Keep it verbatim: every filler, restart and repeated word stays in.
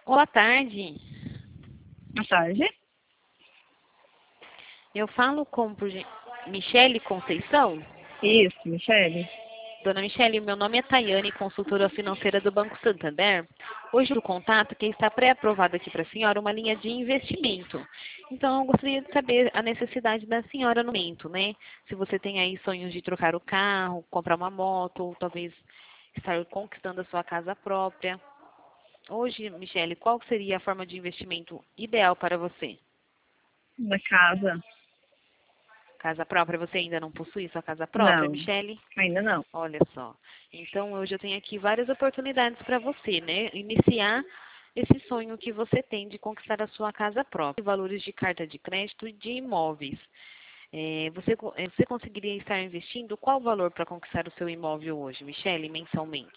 Boa tarde. Boa tarde. Eu falo com por gen- Michele Conceição. Isso, Michele. Dona Michele, meu nome é Tayane, consultora financeira do Banco Santander. Hoje o contato que está pré-aprovado aqui para a senhora uma linha de investimento. Então eu gostaria de saber a necessidade da senhora no momento, né? Se você tem aí sonhos de trocar o carro, comprar uma moto, ou talvez estar conquistando a sua casa própria. Hoje, Michele, qual seria a forma de investimento ideal para você? Da casa? Casa própria, você ainda não possui sua casa própria, Não, Michele? ainda não. Olha só. Então, hoje eu tenho aqui várias oportunidades para você, né? Iniciar esse sonho que você tem de conquistar a sua casa própria. Valores de carta de crédito e de imóveis. É, você, co- é, você conseguiria estar investindo qual valor para conquistar o seu imóvel hoje, Michele, mensalmente?